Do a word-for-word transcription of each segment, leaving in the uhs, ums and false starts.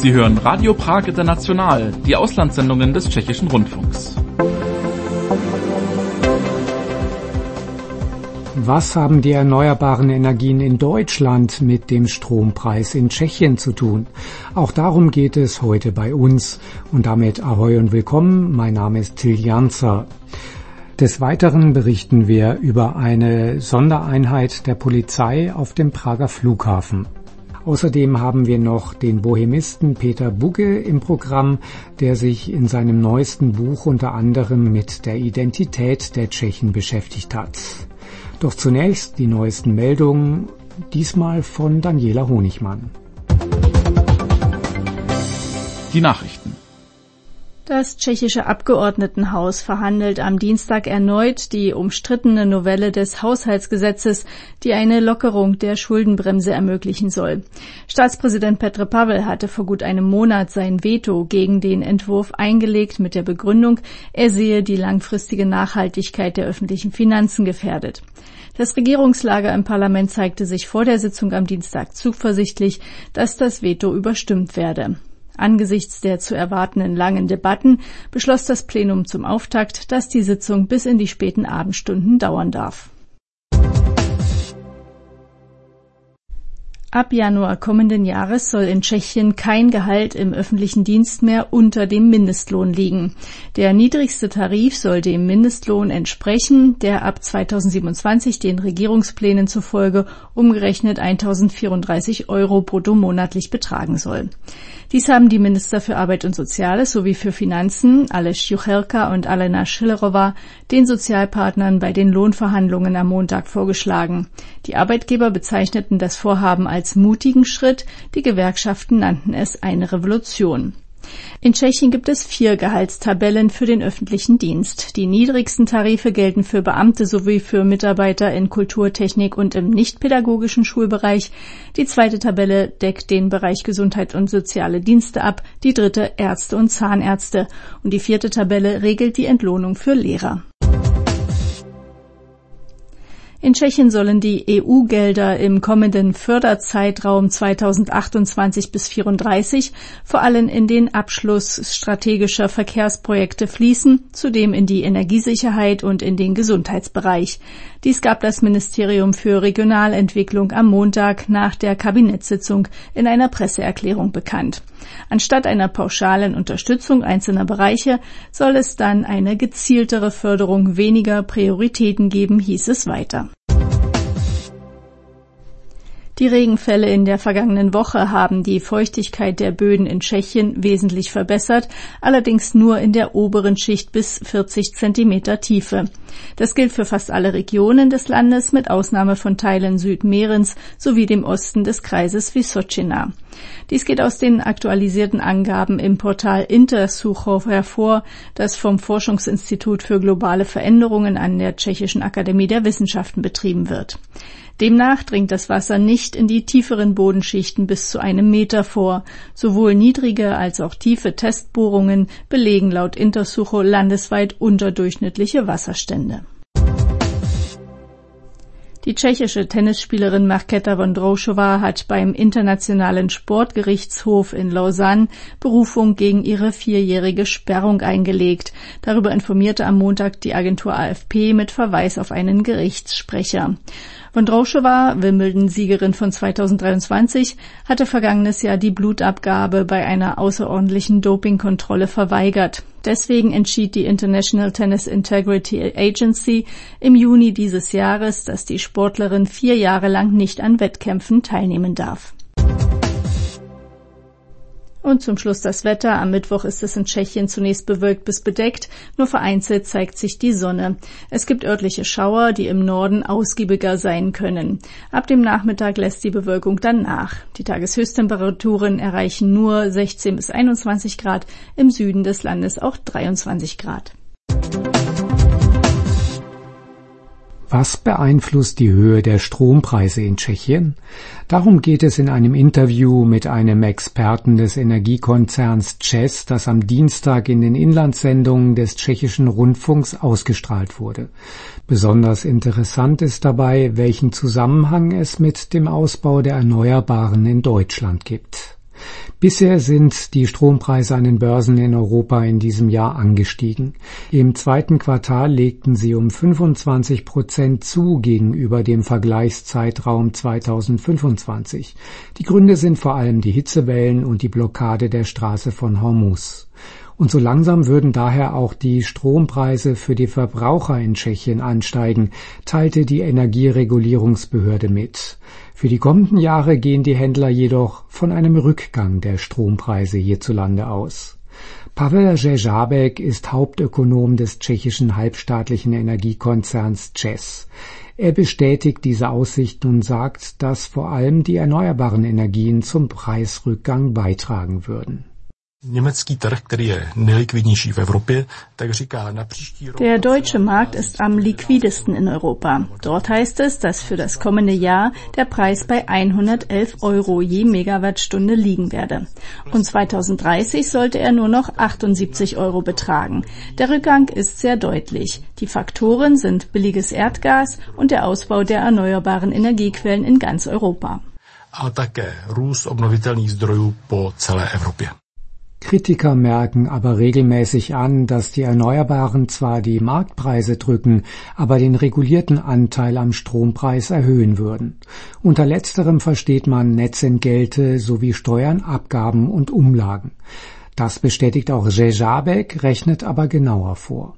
Sie hören Radio Prag International, die Auslandssendungen des Tschechischen Rundfunks. Was haben die erneuerbaren Energien in Deutschland mit dem Strompreis in Tschechien zu tun? Auch darum geht es heute bei uns. Und damit Ahoi und willkommen, mein Name ist Till Janzer. Des Weiteren berichten wir über eine Sondereinheit der Polizei auf dem Prager Flughafen. Außerdem haben wir noch den Bohemisten Peter Bugge im Programm, der sich in seinem neuesten Buch unter anderem mit der Identität der Tschechen beschäftigt hat. Doch zunächst die neuesten Meldungen, diesmal von Daniela Honigmann. Die Nachrichten. Das tschechische Abgeordnetenhaus verhandelt am Dienstag erneut die umstrittene Novelle des Haushaltsgesetzes, die eine Lockerung der Schuldenbremse ermöglichen soll. Staatspräsident Petr Pavel hatte vor gut einem Monat sein Veto gegen den Entwurf eingelegt mit der Begründung, er sehe die langfristige Nachhaltigkeit der öffentlichen Finanzen gefährdet. Das Regierungslager im Parlament zeigte sich vor der Sitzung am Dienstag zuversichtlich, dass das Veto überstimmt werde. Angesichts der zu erwartenden langen Debatten beschloss das Plenum zum Auftakt, dass die Sitzung bis in die späten Abendstunden dauern darf. Ab Januar kommenden Jahres soll in Tschechien kein Gehalt im öffentlichen Dienst mehr unter dem Mindestlohn liegen. Der niedrigste Tarif soll dem Mindestlohn entsprechen, der ab zweitausendsiebenundzwanzig den Regierungsplänen zufolge umgerechnet eintausendvierunddreißig Euro brutto monatlich betragen soll. Dies haben die Minister für Arbeit und Soziales sowie für Finanzen, Aleš Juchelka und Alena Schillerová, den Sozialpartnern bei den Lohnverhandlungen am Montag vorgeschlagen. Die Arbeitgeber bezeichneten das Vorhaben als mutigen Schritt, die Gewerkschaften nannten es eine Revolution. In Tschechien gibt es vier Gehaltstabellen für den öffentlichen Dienst. Die niedrigsten Tarife gelten für Beamte sowie für Mitarbeiter in Kultur, Technik und im nichtpädagogischen Schulbereich. Die zweite Tabelle deckt den Bereich Gesundheit und soziale Dienste ab, die dritte Ärzte und Zahnärzte. Und die vierte Tabelle regelt die Entlohnung für Lehrer. In Tschechien sollen die E U-Gelder im kommenden Förderzeitraum zweitausendachtundzwanzig bis vierunddreißig vor allem in den Abschluss strategischer Verkehrsprojekte fließen, zudem in die Energiesicherheit und in den Gesundheitsbereich. Dies gab das Ministerium für Regionalentwicklung am Montag nach der Kabinettssitzung in einer Presseerklärung bekannt. Anstatt einer pauschalen Unterstützung einzelner Bereiche soll es dann eine gezieltere Förderung weniger Prioritäten geben, hieß es weiter. Die Regenfälle in der vergangenen Woche haben die Feuchtigkeit der Böden in Tschechien wesentlich verbessert, allerdings nur in der oberen Schicht bis vierzig Zentimeter Tiefe. Das gilt für fast alle Regionen des Landes, mit Ausnahme von Teilen Südmährens sowie dem Osten des Kreises Vysočina. Dies geht aus den aktualisierten Angaben im Portal Intersucho hervor, das vom Forschungsinstitut für globale Veränderungen an der Tschechischen Akademie der Wissenschaften betrieben wird. Demnach dringt das Wasser nicht in die tieferen Bodenschichten bis zu einem Meter vor. Sowohl niedrige als auch tiefe Testbohrungen belegen laut Intersucho landesweit unterdurchschnittliche Wasserstände. Die tschechische Tennisspielerin Markéta Vondroušová hat beim Internationalen Sportgerichtshof in Lausanne Berufung gegen ihre vierjährige Sperrung eingelegt. Darüber informierte am Montag die Agentur A F P mit Verweis auf einen Gerichtssprecher. Vondroušová, Wimbledon-Siegerin von zweitausenddreiundzwanzig, hatte vergangenes Jahr die Blutabgabe bei einer außerordentlichen Dopingkontrolle verweigert. Deswegen entschied die International Tennis Integrity Agency im Juni dieses Jahres, dass die Sportlerin vier Jahre lang nicht an Wettkämpfen teilnehmen darf. Und zum Schluss das Wetter. Am Mittwoch ist es in Tschechien zunächst bewölkt bis bedeckt, nur vereinzelt zeigt sich die Sonne. Es gibt örtliche Schauer, die im Norden ausgiebiger sein können. Ab dem Nachmittag lässt die Bewölkung dann nach. Die Tageshöchsttemperaturen erreichen nur sechzehn bis einundzwanzig Grad, im Süden des Landes auch dreiundzwanzig Grad. Was beeinflusst die Höhe der Strompreise in Tschechien? Darum geht es in einem Interview mit einem Experten des Energiekonzerns ČEZ, das am Dienstag in den Inlandssendungen des tschechischen Rundfunks ausgestrahlt wurde. Besonders interessant ist dabei, welchen Zusammenhang es mit dem Ausbau der Erneuerbaren in Deutschland gibt. Bisher sind die Strompreise an den Börsen in Europa in diesem Jahr angestiegen. Im zweiten Quartal legten sie um fünfundzwanzig Prozent zu gegenüber dem Vergleichszeitraum zweitausendfünfundzwanzig. Die Gründe sind vor allem die Hitzewellen und die Blockade der Straße von Hormuz. Und so langsam würden daher auch die Strompreise für die Verbraucher in Tschechien ansteigen, teilte die Energieregulierungsbehörde mit. Für die kommenden Jahre gehen die Händler jedoch von einem Rückgang der Strompreise hierzulande aus. Pavel Řežábek ist Hauptökonom des tschechischen halbstaatlichen Energiekonzerns ČEZ. Er bestätigt diese Aussichten und sagt, dass vor allem die erneuerbaren Energien zum Preisrückgang beitragen würden. Der deutsche Markt ist am liquidesten in Europa. Dort heißt es, dass für das kommende Jahr der Preis bei hundertelf Euro je Megawattstunde liegen werde. Und zweitausenddreißig sollte er nur noch achtundsiebzig Euro betragen. Der Rückgang ist sehr deutlich. Die Faktoren sind billiges Erdgas und der Ausbau der erneuerbaren Energiequellen in ganz Europa. Ale také růst obnovitelných zdrojů po celé Evropě. Kritiker merken aber regelmäßig an, dass die Erneuerbaren zwar die Marktpreise drücken, aber den regulierten Anteil am Strompreis erhöhen würden. Unter letzterem versteht man Netzentgelte sowie Steuern, Abgaben und Umlagen. Das bestätigt auch Řežábek, rechnet aber genauer vor.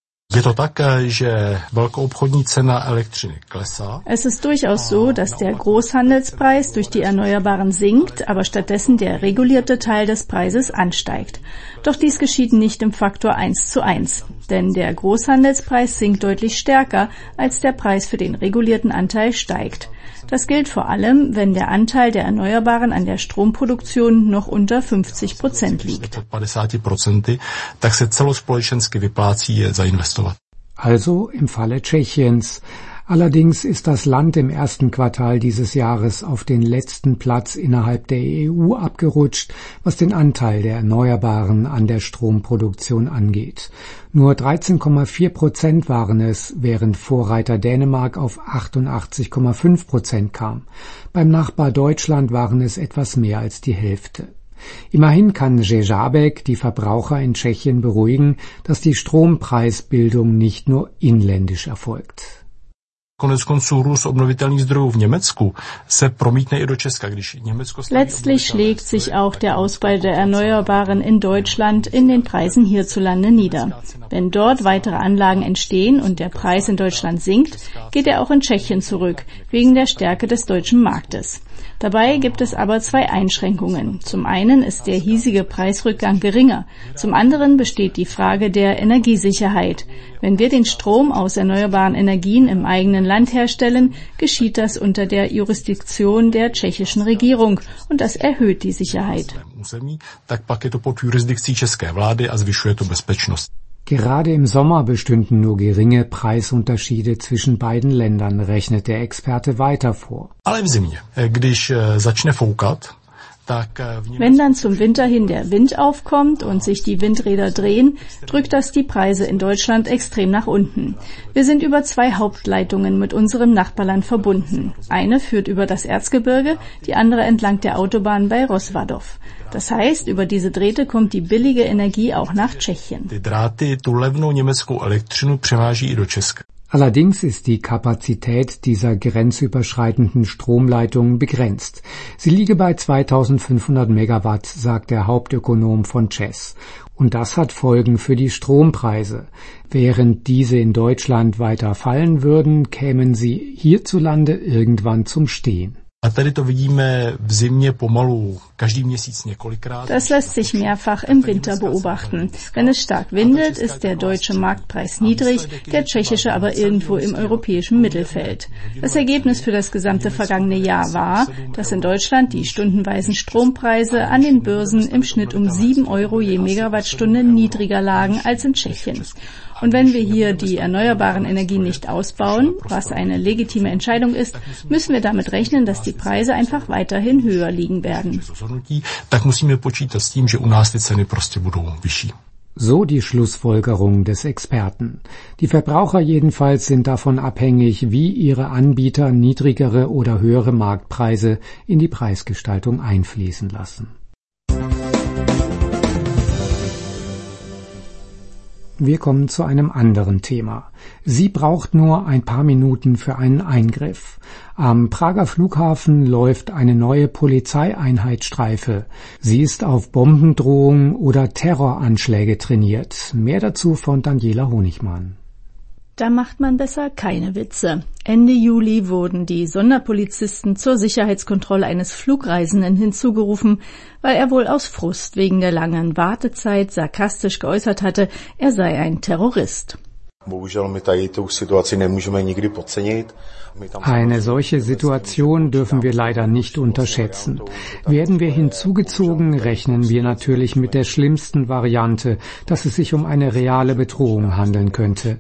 Es ist durchaus so, dass der Großhandelspreis durch die Erneuerbaren sinkt, aber stattdessen der regulierte Teil des Preises ansteigt. Doch dies geschieht nicht im Faktor eins zu eins, denn der Großhandelspreis sinkt deutlich stärker, als der Preis für den regulierten Anteil steigt. Das gilt vor allem, wenn der Anteil der Erneuerbaren an der Stromproduktion noch unter fünfzig Prozent liegt. Also im Falle Tschechiens. Allerdings ist das Land im ersten Quartal dieses Jahres auf den letzten Platz innerhalb der E U abgerutscht, was den Anteil der Erneuerbaren an der Stromproduktion angeht. Nur dreizehn Komma vier Prozent waren es, während Vorreiter Dänemark auf achtundachtzig Komma fünf Prozent kam. Beim Nachbar Deutschland waren es etwas mehr als die Hälfte. Immerhin kann Řežábek die Verbraucher in Tschechien beruhigen, dass die Strompreisbildung nicht nur inländisch erfolgt. Letztlich schlägt sich auch der Ausbau der Erneuerbaren in Deutschland in den Preisen hierzulande nieder. Wenn dort weitere Anlagen entstehen und der Preis in Deutschland sinkt, geht er auch in Tschechien zurück, wegen der Stärke des deutschen Marktes. Dabei gibt es aber zwei Einschränkungen. Zum einen ist der hiesige Preisrückgang geringer. Zum anderen besteht die Frage der Energiesicherheit. Wenn wir den Strom aus erneuerbaren Energien im eigenen Land herstellen, geschieht das unter der Jurisdiktion der tschechischen Regierung und das erhöht die Sicherheit. Gerade im Sommer bestünden nur geringe Preisunterschiede zwischen beiden Ländern, rechnet der Experte weiter vor. Wenn dann zum Winter hin der Wind aufkommt und sich die Windräder drehen, drückt das die Preise in Deutschland extrem nach unten. Wir sind über zwei Hauptleitungen mit unserem Nachbarland verbunden. Eine führt über das Erzgebirge, die andere entlang der Autobahn bei Rozvadov. Das heißt, über diese Drähte kommt die billige Energie auch nach Tschechien. Allerdings ist die Kapazität dieser grenzüberschreitenden Stromleitungen begrenzt. Sie liege bei zweitausendfünfhundert Megawatt, sagt der Hauptökonom von ČEZ. Und das hat Folgen für die Strompreise. Während diese in Deutschland weiter fallen würden, kämen sie hierzulande irgendwann zum Stehen. Das lässt sich mehrfach im Winter beobachten. Wenn es stark windet, ist der deutsche Marktpreis niedrig, der tschechische aber irgendwo im europäischen Mittelfeld. Das Ergebnis für das gesamte vergangene Jahr war, dass in Deutschland die stundenweisen Strompreise an den Börsen im Schnitt um sieben Euro je Megawattstunde niedriger lagen als in Tschechien. Und wenn wir hier die erneuerbaren Energien nicht ausbauen, was eine legitime Entscheidung ist, müssen wir damit rechnen, dass die Preise einfach weiterhin höher liegen werden. So die Schlussfolgerung des Experten. Die Verbraucher jedenfalls sind davon abhängig, wie ihre Anbieter niedrigere oder höhere Marktpreise in die Preisgestaltung einfließen lassen. Wir kommen zu einem anderen Thema. Sie braucht nur ein paar Minuten für einen Eingriff. Am Prager Flughafen läuft eine neue Polizeieinheit Streife. Sie ist auf Bombendrohungen oder Terroranschläge trainiert. Mehr dazu von Daniela Honigmann. Da macht man besser keine Witze. Ende Juli wurden die Sonderpolizisten zur Sicherheitskontrolle eines Flugreisenden hinzugerufen, weil er wohl aus Frust wegen der langen Wartezeit sarkastisch geäußert hatte, er sei ein Terrorist. Eine solche Situation dürfen wir leider nicht unterschätzen. Werden wir hinzugezogen, rechnen wir natürlich mit der schlimmsten Variante, dass es sich um eine reale Bedrohung handeln könnte.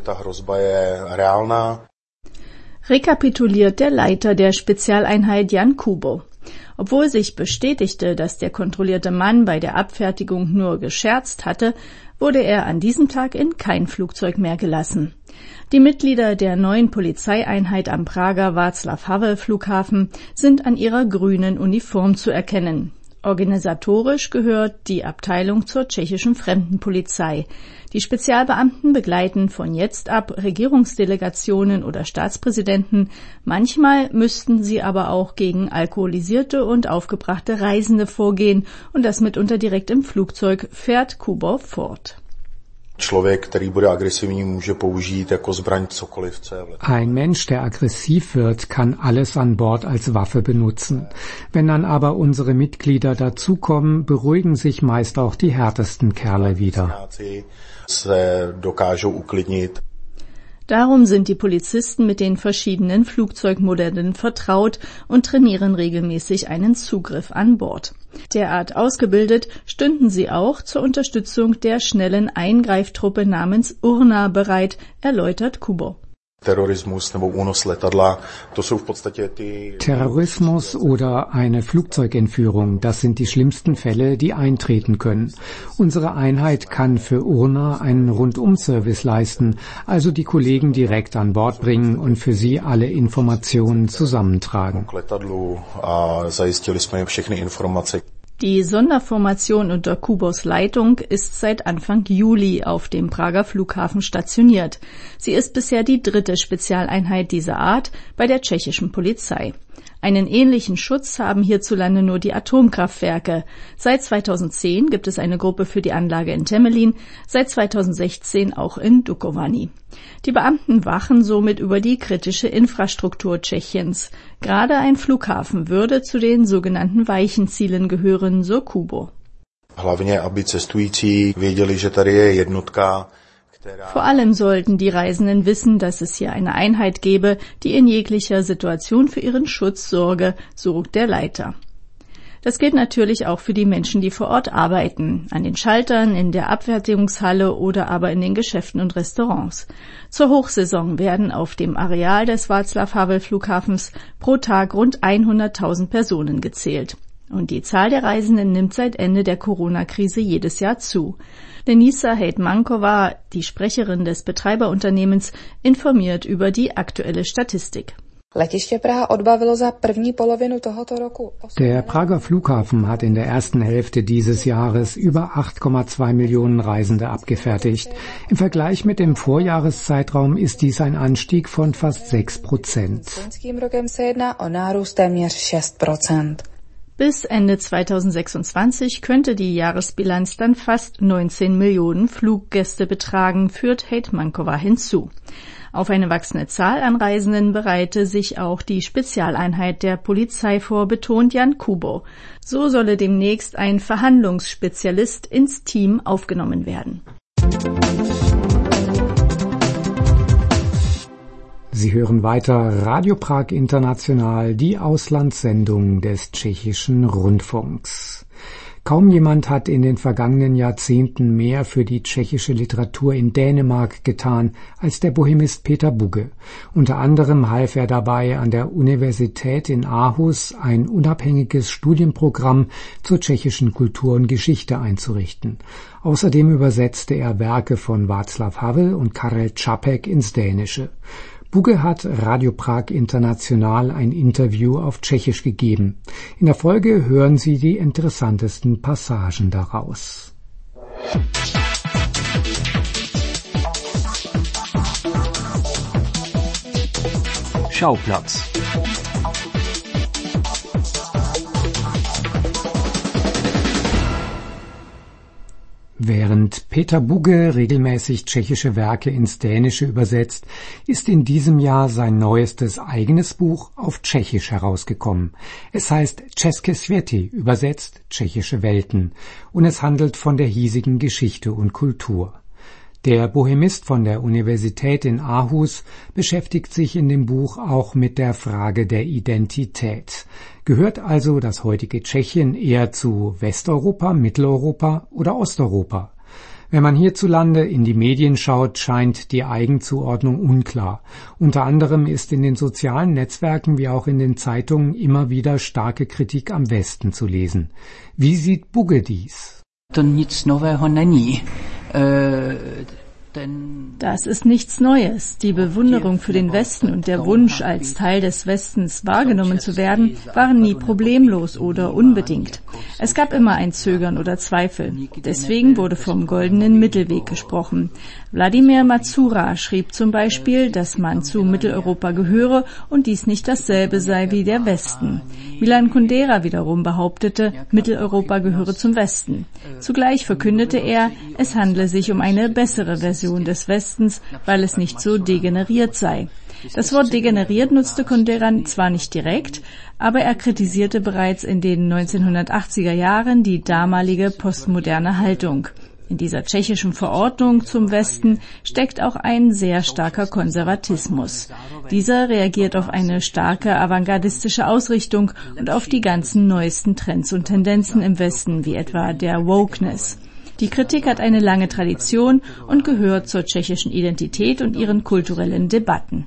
Rekapituliert der Leiter der Spezialeinheit Jan Kubo. Obwohl sich bestätigte, dass der kontrollierte Mann bei der Abfertigung nur gescherzt hatte, wurde er an diesem Tag in kein Flugzeug mehr gelassen. Die Mitglieder der neuen Polizeieinheit am Prager Václav-Havel-Flughafen sind an ihrer grünen Uniform zu erkennen. Organisatorisch gehört die Abteilung zur tschechischen Fremdenpolizei. Die Spezialbeamten begleiten von jetzt ab Regierungsdelegationen oder Staatspräsidenten. Manchmal müssten sie aber auch gegen alkoholisierte und aufgebrachte Reisende vorgehen und das mitunter direkt im Flugzeug, fährt Kubo fort. Ein Mensch, der aggressiv wird, kann alles an Bord als Waffe benutzen. Wenn dann aber unsere Mitglieder dazukommen, beruhigen sich meist auch die härtesten Kerle wieder. Darum sind die Polizisten mit den verschiedenen Flugzeugmodellen vertraut und trainieren regelmäßig einen Zugriff an Bord. Derart ausgebildet stünden sie auch zur Unterstützung der schnellen Eingreiftruppe namens Urna bereit, erläutert Kubo. Terrorismus oder eine Flugzeugentführung, das sind die schlimmsten Fälle, die eintreten können. Unsere Einheit kann für Urna einen Rundum-Service leisten, also die Kollegen direkt an Bord bringen und für sie alle Informationen zusammentragen. Die Sonderformation unter Kubos Leitung ist seit Anfang Juli auf dem Prager Flughafen stationiert. Sie ist bisher die dritte Spezialeinheit dieser Art bei der tschechischen Polizei. Einen ähnlichen Schutz haben hierzulande nur die Atomkraftwerke. Seit zweitausendzehn gibt es eine Gruppe für die Anlage in Temelín, seit zweitausendsechzehn auch in Dukovany. Die Beamten wachen somit über die kritische Infrastruktur Tschechiens. Gerade ein Flughafen würde zu den sogenannten weichen Zielen gehören, so Kubo. Vor allem sollten die Reisenden wissen, dass es hier eine Einheit gebe, die in jeglicher Situation für ihren Schutz sorge, so der Leiter. Das gilt natürlich auch für die Menschen, die vor Ort arbeiten, an den Schaltern, in der Abfertigungshalle oder aber in den Geschäften und Restaurants. Zur Hochsaison werden auf dem Areal des Václav-Havel-Flughafens pro Tag rund hunderttausend Personen gezählt. Und die Zahl der Reisenden nimmt seit Ende der Corona-Krise jedes Jahr zu. Denisa Heitmankova, die Sprecherin des Betreiberunternehmens, informiert über die aktuelle Statistik. Der Prager Flughafen hat in der ersten Hälfte dieses Jahres über acht Komma zwei Millionen Reisende abgefertigt. Im Vergleich mit dem Vorjahreszeitraum ist dies ein Anstieg von fast sechs Prozent. Bis Ende zweitausendsechsundzwanzig könnte die Jahresbilanz dann fast neunzehn Millionen Fluggäste betragen, führt Heitmankova hinzu. Auf eine wachsende Zahl an Reisenden bereite sich auch die Spezialeinheit der Polizei vor, betont Jan Kubo. So solle demnächst ein Verhandlungsspezialist ins Team aufgenommen werden. Sie hören weiter Radio Prag International, die Auslandssendung des tschechischen Rundfunks. Kaum jemand hat in den vergangenen Jahrzehnten mehr für die tschechische Literatur in Dänemark getan als der Bohemist Peter Bugge. Unter anderem half er dabei, an der Universität in Aarhus ein unabhängiges Studienprogramm zur tschechischen Kultur und Geschichte einzurichten. Außerdem übersetzte er Werke von Václav Havel und Karel Čapek ins Dänische. Bugge hat Radio Prag International ein Interview auf Tschechisch gegeben. In der Folge hören Sie die interessantesten Passagen daraus. Schauplatz. Während Peter Bugge regelmäßig tschechische Werke ins Dänische übersetzt, ist in diesem Jahr sein neuestes eigenes Buch auf Tschechisch herausgekommen. Es heißt České světy, übersetzt Tschechische Welten, und es handelt von der hiesigen Geschichte und Kultur. Der Bohemist von der Universität in Aarhus beschäftigt sich in dem Buch auch mit der Frage der Identität. Gehört also das heutige Tschechien eher zu Westeuropa, Mitteleuropa oder Osteuropa? Wenn man hierzulande in die Medien schaut, scheint die Eigenzuordnung unklar. Unter anderem ist in den sozialen Netzwerken wie auch in den Zeitungen immer wieder starke Kritik am Westen zu lesen. Wie sieht Bugge dies? To nic nového není. Das ist nichts Neues. Die Bewunderung für den Westen und der Wunsch, als Teil des Westens wahrgenommen zu werden, waren nie problemlos oder unbedingt. Es gab immer ein Zögern oder Zweifel. Deswegen wurde vom goldenen Mittelweg gesprochen. Wladimir Mazura schrieb zum Beispiel, dass man zu Mitteleuropa gehöre und dies nicht dasselbe sei wie der Westen. Milan Kundera wiederum behauptete, Mitteleuropa gehöre zum Westen. Zugleich verkündete er, es handle sich um eine bessere Version des Westens, weil es nicht so degeneriert sei. Das Wort degeneriert nutzte Kundera zwar nicht direkt, aber er kritisierte bereits in den neunzehnhundertachtziger Jahren die damalige postmoderne Haltung. In dieser tschechischen Verordnung zum Westen steckt auch ein sehr starker Konservatismus. Dieser reagiert auf eine starke avantgardistische Ausrichtung und auf die ganzen neuesten Trends und Tendenzen im Westen, wie etwa der Wokeness. Die Kritik hat eine lange Tradition und gehört zur tschechischen Identität und ihren kulturellen Debatten.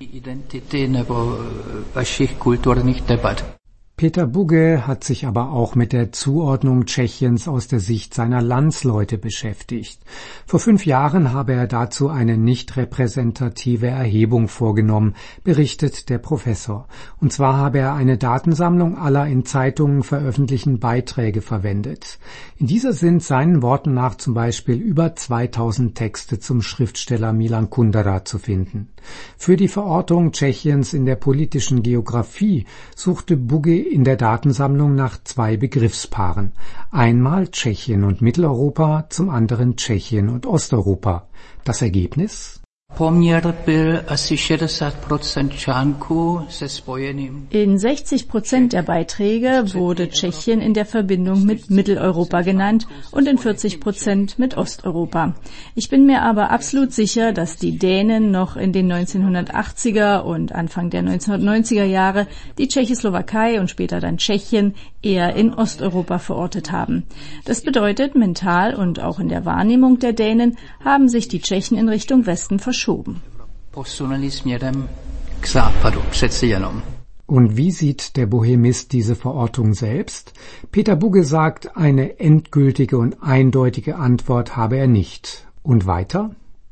Peter Bugge hat sich aber auch mit der Zuordnung Tschechiens aus der Sicht seiner Landsleute beschäftigt. Vor fünf Jahren habe er dazu eine nicht repräsentative Erhebung vorgenommen, berichtet der Professor. Und zwar habe er eine Datensammlung aller in Zeitungen veröffentlichten Beiträge verwendet. In dieser sind seinen Worten nach zum Beispiel über zweitausend Texte zum Schriftsteller Milan Kundera zu finden. Für die Verortung Tschechiens in der politischen Geographie suchte Bugge in der Datensammlung nach zwei Begriffspaaren. Einmal Tschechien und Mitteleuropa, zum anderen Tschechien und Osteuropa. Das Ergebnis? In sechzig Prozent der Beiträge wurde Tschechien in der Verbindung mit Mitteleuropa genannt und in vierzig Prozent mit Osteuropa. Ich bin mir aber absolut sicher, dass die Dänen noch in den neunzehnhundertachtziger und Anfang der neunzehnhundertneunziger Jahre die Tschechoslowakei und später dann Tschechien eher in Osteuropa verortet haben. Das bedeutet, mental und auch in der Wahrnehmung der Dänen haben sich die Tschechen in Richtung Westen verschoben. Und wie sieht der Bohemist diese Verortung selbst? Peter Bugge sagt, eine endgültige und eindeutige Antwort habe er nicht. Und weiter?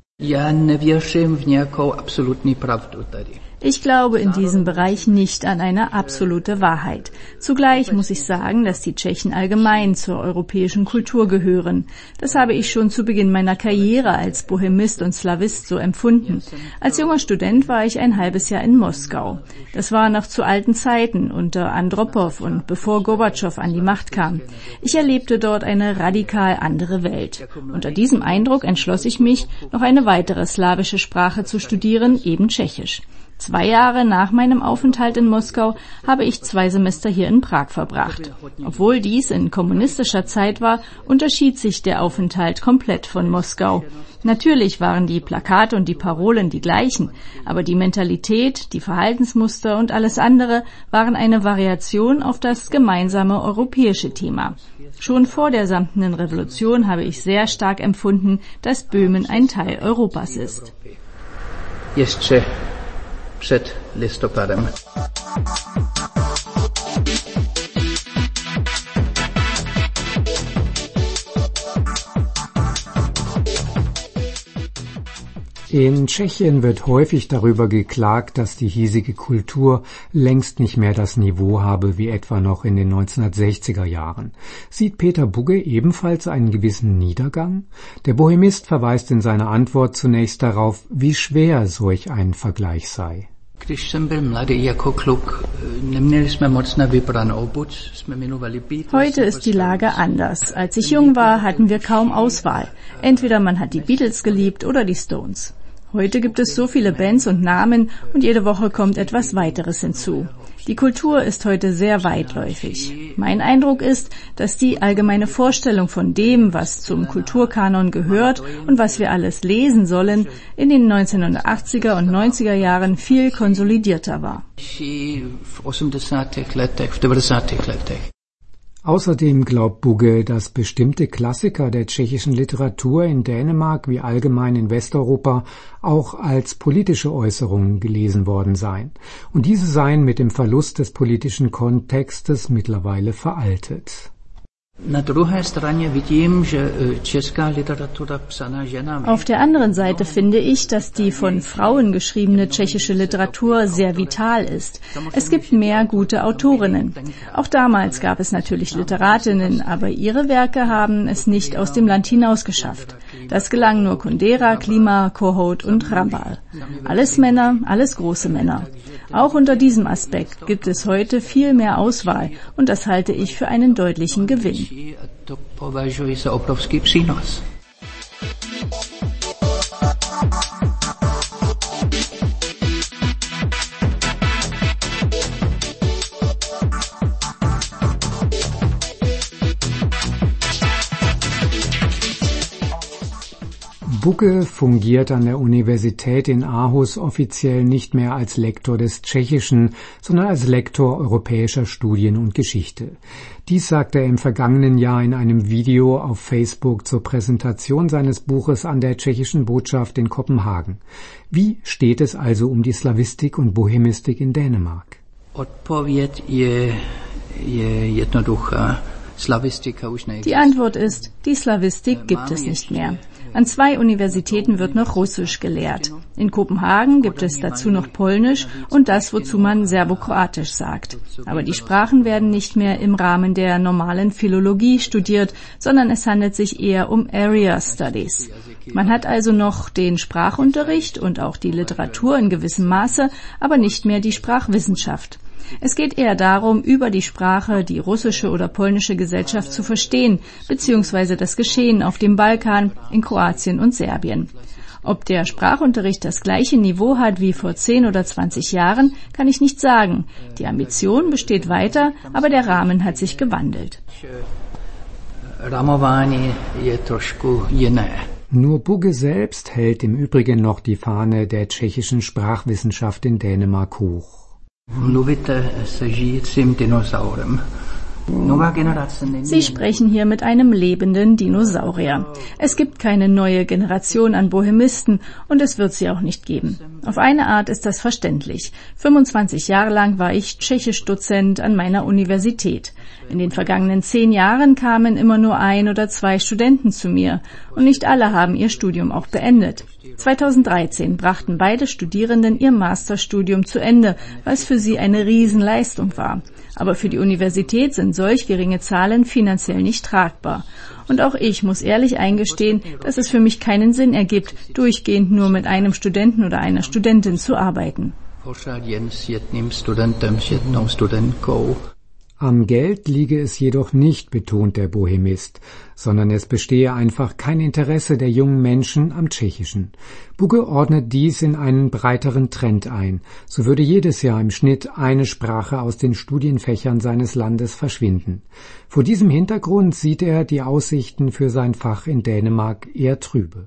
Ich glaube in diesem Bereich nicht an eine absolute Wahrheit. Zugleich muss ich sagen, dass die Tschechen allgemein zur europäischen Kultur gehören. Das habe ich schon zu Beginn meiner Karriere als Bohemist und Slawist so empfunden. Als junger Student war ich ein halbes Jahr in Moskau. Das war noch zu alten Zeiten unter Andropow und bevor Gorbatschow an die Macht kam. Ich erlebte dort eine radikal andere Welt. Unter diesem Eindruck entschloss ich mich, noch eine weitere slawische Sprache zu studieren, eben Tschechisch. Zwei Jahre nach meinem Aufenthalt in Moskau habe ich zwei Semester hier in Prag verbracht. Obwohl dies in kommunistischer Zeit war, unterschied sich der Aufenthalt komplett von Moskau. Natürlich waren die Plakate und die Parolen die gleichen, aber die Mentalität, die Verhaltensmuster und alles andere waren eine Variation auf das gemeinsame europäische Thema. Schon vor der Samtenen Revolution habe ich sehr stark empfunden, dass Böhmen ein Teil Europas ist. Przed listopadem. In Tschechien wird häufig darüber geklagt, dass die hiesige Kultur längst nicht mehr das Niveau habe wie etwa noch in den neunzehnhundertsechziger Jahren. Sieht Peter Bugge ebenfalls einen gewissen Niedergang? Der Bohemist verweist in seiner Antwort zunächst darauf, wie schwer solch ein Vergleich sei. Heute ist die Lage anders. Als ich jung war, hatten wir kaum Auswahl. Entweder man hat die Beatles geliebt oder die Stones. Heute gibt es so viele Bands und Namen und jede Woche kommt etwas weiteres hinzu. Die Kultur ist heute sehr weitläufig. Mein Eindruck ist, dass die allgemeine Vorstellung von dem, was zum Kulturkanon gehört und was wir alles lesen sollen, in den neunzehnhundertachtziger und neunziger Jahren viel konsolidierter war. Außerdem glaubt Bugge, dass bestimmte Klassiker der tschechischen Literatur in Dänemark wie allgemein in Westeuropa auch als politische Äußerungen gelesen worden seien. Und diese seien mit dem Verlust des politischen Kontextes mittlerweile veraltet. Auf der anderen Seite finde ich, dass die von Frauen geschriebene tschechische Literatur sehr vital ist. Es gibt mehr gute Autorinnen. Auch damals gab es natürlich Literatinnen, aber ihre Werke haben es nicht aus dem Land hinaus geschafft. Das gelang nur Kundera, Klima, Kohout und Rabal. Alles Männer, alles große Männer. Auch unter diesem Aspekt gibt es heute viel mehr Auswahl und das halte ich für einen deutlichen Gewinn. Bugge fungiert an der Universität in Aarhus offiziell nicht mehr als Lektor des Tschechischen, sondern als Lektor europäischer Studien und Geschichte. Dies sagte er im vergangenen Jahr in einem Video auf Facebook zur Präsentation seines Buches an der tschechischen Botschaft in Kopenhagen. Wie steht es also um die Slawistik und Bohemistik in Dänemark? Die Antwort ist, die Slawistik gibt es nicht mehr. An zwei Universitäten wird noch Russisch gelehrt. In Kopenhagen gibt es dazu noch Polnisch und das, wozu man Serbokroatisch sagt. Aber die Sprachen werden nicht mehr im Rahmen der normalen Philologie studiert, sondern es handelt sich eher um Area Studies. Man hat also noch den Sprachunterricht und auch die Literatur in gewissem Maße, aber nicht mehr die Sprachwissenschaft. Es geht eher darum, über die Sprache die russische oder polnische Gesellschaft zu verstehen, beziehungsweise das Geschehen auf dem Balkan, in Kroatien und Serbien. Ob der Sprachunterricht das gleiche Niveau hat wie vor zehn oder zwanzig Jahren, kann ich nicht sagen. Die Ambition besteht weiter, aber der Rahmen hat sich gewandelt. Nur Bugge selbst hält im Übrigen noch die Fahne der tschechischen Sprachwissenschaft in Dänemark hoch. Sie sprechen hier mit einem lebenden Dinosaurier. Es gibt keine neue Generation an Bohemisten und es wird sie auch nicht geben. Auf eine Art ist das verständlich. fünfundzwanzig Jahre lang war ich Tschechisch-Dozent an meiner Universität. In den vergangenen zehn Jahren kamen immer nur ein oder zwei Studenten zu mir und nicht alle haben ihr Studium auch beendet. zweitausenddreizehn brachten beide Studierenden ihr Masterstudium zu Ende, was für sie eine Riesenleistung war. Aber für die Universität sind solch geringe Zahlen finanziell nicht tragbar. Und auch ich muss ehrlich eingestehen, dass es für mich keinen Sinn ergibt, durchgehend nur mit einem Studenten oder einer Studentin zu arbeiten. Am Geld liege es jedoch nicht, betont der Bohemist, sondern es bestehe einfach kein Interesse der jungen Menschen am Tschechischen. Bugge ordnet dies in einen breiteren Trend ein. So würde jedes Jahr im Schnitt eine Sprache aus den Studienfächern seines Landes verschwinden. Vor diesem Hintergrund sieht er die Aussichten für sein Fach in Dänemark eher trübe.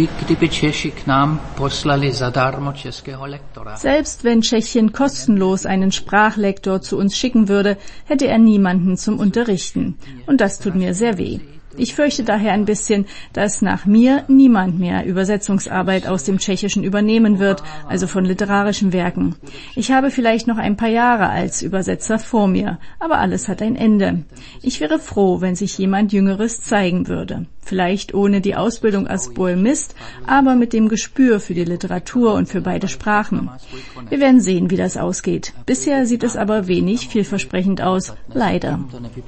Selbst wenn Tschechien kostenlos einen Sprachlektor zu uns schicken würde, hätte er niemanden zum Unterrichten. Und das tut mir sehr weh. Ich fürchte daher ein bisschen, dass nach mir niemand mehr Übersetzungsarbeit aus dem Tschechischen übernehmen wird, also von literarischen Werken. Ich habe vielleicht noch ein paar Jahre als Übersetzer vor mir, aber alles hat ein Ende. Ich wäre froh, wenn sich jemand Jüngeres zeigen würde. Vielleicht ohne die Ausbildung als Bohemist, aber mit dem Gespür für die Literatur und für beide Sprachen. Wir werden sehen, wie das ausgeht. Bisher sieht es aber wenig vielversprechend aus, leider.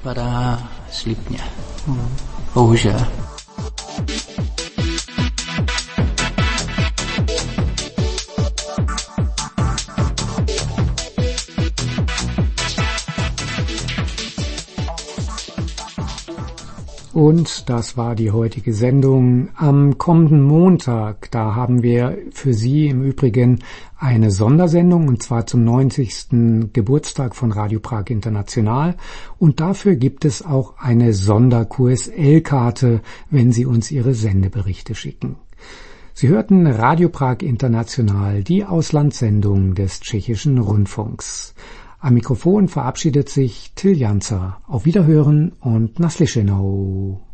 Und das war die heutige Sendung. Am kommenden Montag, da haben wir für Sie im Übrigen eine Sondersendung, und zwar zum neunzigsten Geburtstag von Radio Prag International. Und dafür gibt es auch eine Sonder-Q S L-Karte, wenn Sie uns Ihre Sendeberichte schicken. Sie hörten Radio Prag International, die Auslandssendung des Tschechischen Rundfunks. Am Mikrofon verabschiedet sich Till Janzer. Auf Wiederhören und Naslyšenou.